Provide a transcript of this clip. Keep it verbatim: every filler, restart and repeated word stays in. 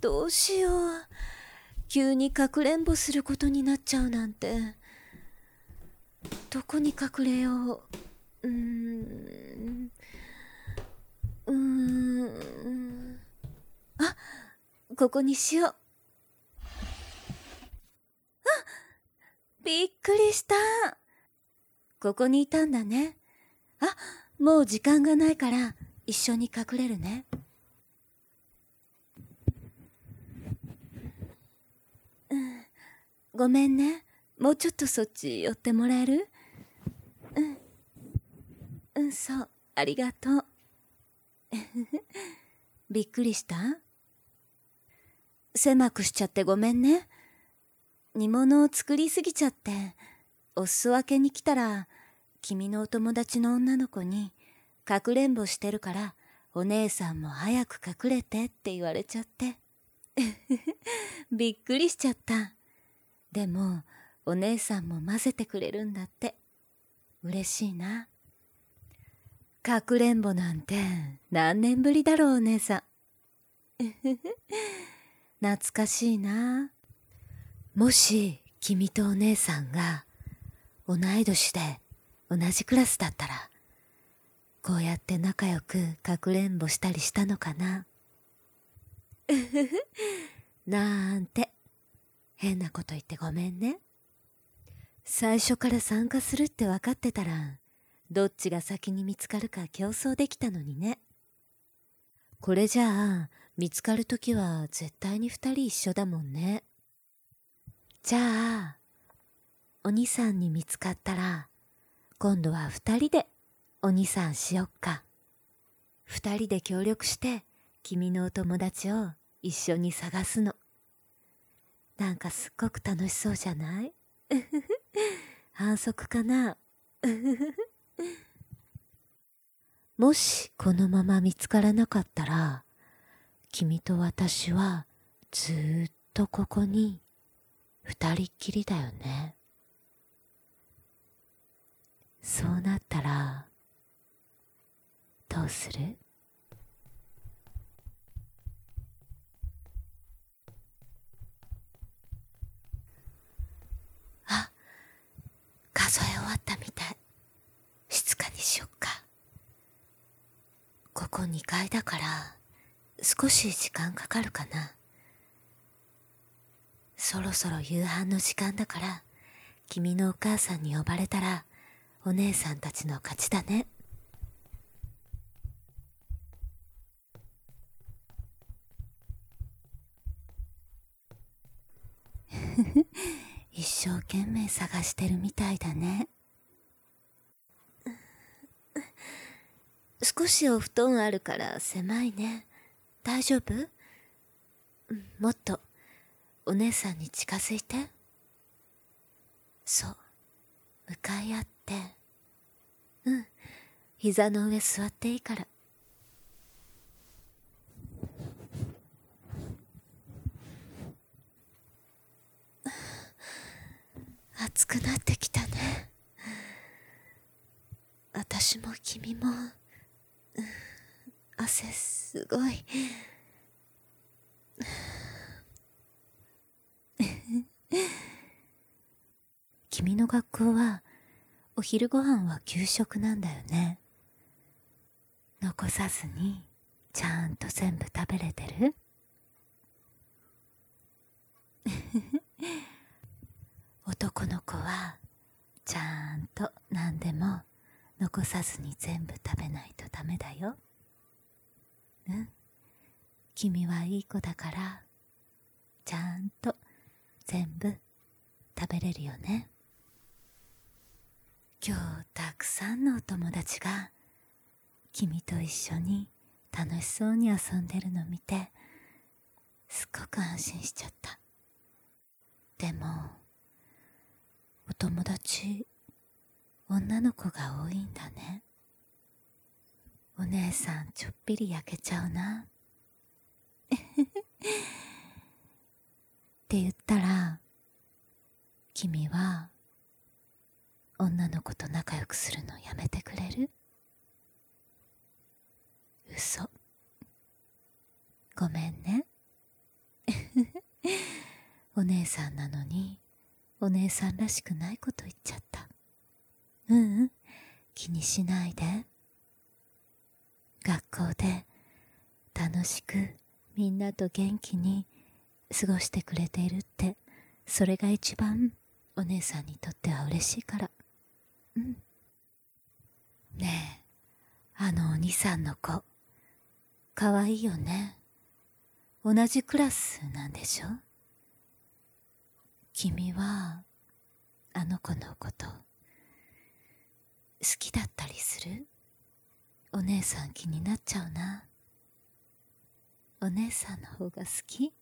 どうしよう。急にかくれんぼすることになっちゃうなんて。どこに隠れよう。うーん。うーん。あ、ここにしよう。あ、びっくりした。ここにいたんだね。あ、もう時間がないから一緒に隠れるね。うん、ごめんね。もうちょっとそっち寄ってもらえる？うん。うん、そう。ありがとう。びっくりした？狭くしちゃってごめんね。煮物を作りすぎちゃって、お裾分けに来たら、君のお友達の女の子に、かくれんぼしてるから、お姉さんも早く隠れてって言われちゃって。びっくりしちゃった。でも、お姉さんも混ぜてくれるんだって。嬉しいな。かくれんぼなんて何年ぶりだろう、お姉さん。懐かしいな。もし君とお姉さんが同い年で同じクラスだったら、こうやって仲良くかくれんぼしたりしたのかな。なんて変なこと言ってごめんね。最初から参加するって分かってたら、どっちが先に見つかるか競争できたのにね。これじゃあ見つかるときは絶対に二人一緒だもんね。じゃあお兄さんに見つかったら、今度は二人でお兄さんしよっか。二人で協力して君のお友達を一緒に探すの。なんかすっごく楽しそうじゃない？反則かな？もしこのまま見つからなかったら、君と私はずーっとここに二人っきりだよね。そうなったらどうする？あ、数え終わったみたい。静かにしよっか。ここにかいだから少し時間かかるかな。そろそろ夕飯の時間だから、君のお母さんに呼ばれたらお姉さんたちの勝ちだね。一生懸命探してるみたいだね。少しお布団あるから狭いね。大丈夫？もっとお姉さんに近づいて。そう、向かい合って。うん、膝の上座っていいから。暑くなってきたね。私も君も、うん、汗すごい。君の学校はお昼ご飯は給食なんだよね。残さずにちゃんと全部食べれてる？男の子はちゃんと何でも残さずに全部食べないとダメだよ。うん、君はいい子だからちゃんと全部食べれるよね。今日たくさんのお友達が君と一緒に楽しそうに遊んでるの見て、すっごく安心しちゃった。でもお友達女の子が多いんだね。お姉さんちょっぴり焼けちゃうな。って言ったら、君は女の子と仲良くするのやめてくれる？嘘。ごめんね。 お姉さんなのにお姉さんらしくないこと言っちゃった。ううん、気にしないで。学校で楽しくみんなと元気に過ごしてくれているって、それが一番お姉さんにとっては嬉しいから。うん。ねえ、あのお兄さんの子、かわいいよね。同じクラスなんでしょ？君はあの子のこと好きだったりする？お姉さん気になっちゃうな。お姉さんの方が好き？